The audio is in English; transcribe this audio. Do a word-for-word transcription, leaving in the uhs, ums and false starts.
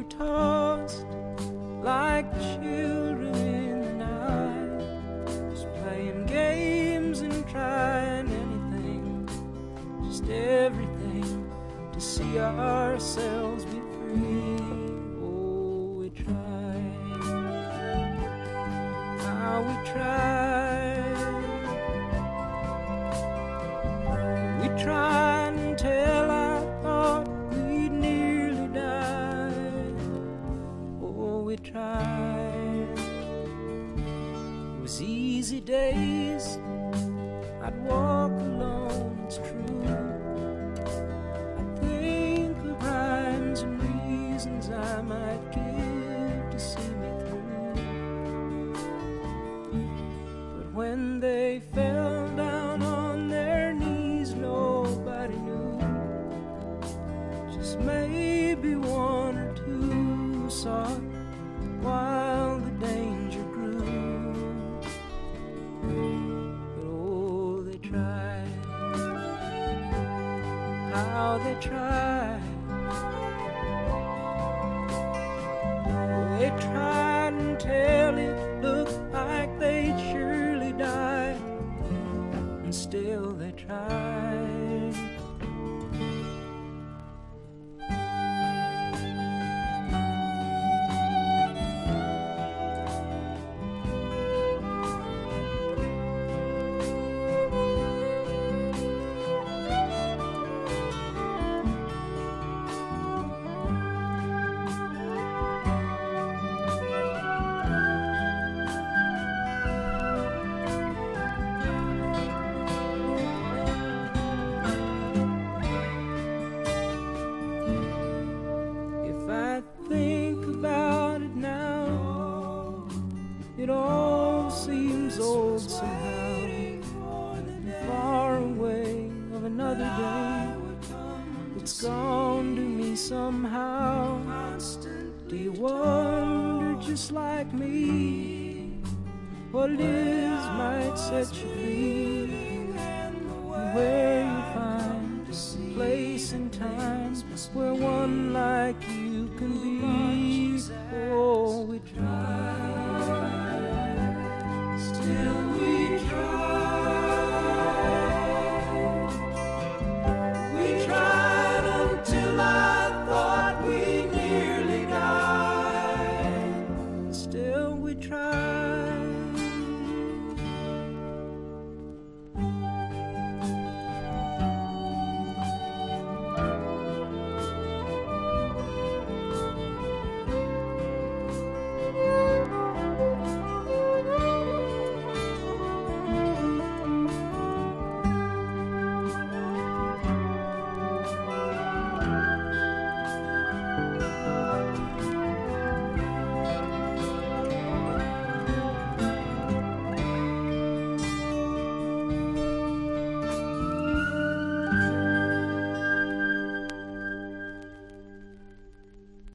tossed like children in the night, just playing games and trying anything, just everything to see ourselves be free. Oh, we tried, how we tried, we tried until I thought we'd nearly died. Oh, we tried. It was easy days, I'd walk alone, it's true. I'd think of rhymes and reasons I might give to see me through. But when they fell down on their knees, nobody knew. Just maybe one or two saw it while the danger grew. But oh, they tried, how they tried. They tried until it looked like they'd surely die, and still they tried. Think about it now, it all seems old somehow, far away of another day that's gone to me somehow. Do you wonder, just like me, what it is might set you free, and where you find a place and time where one like you can be? Oh, we try.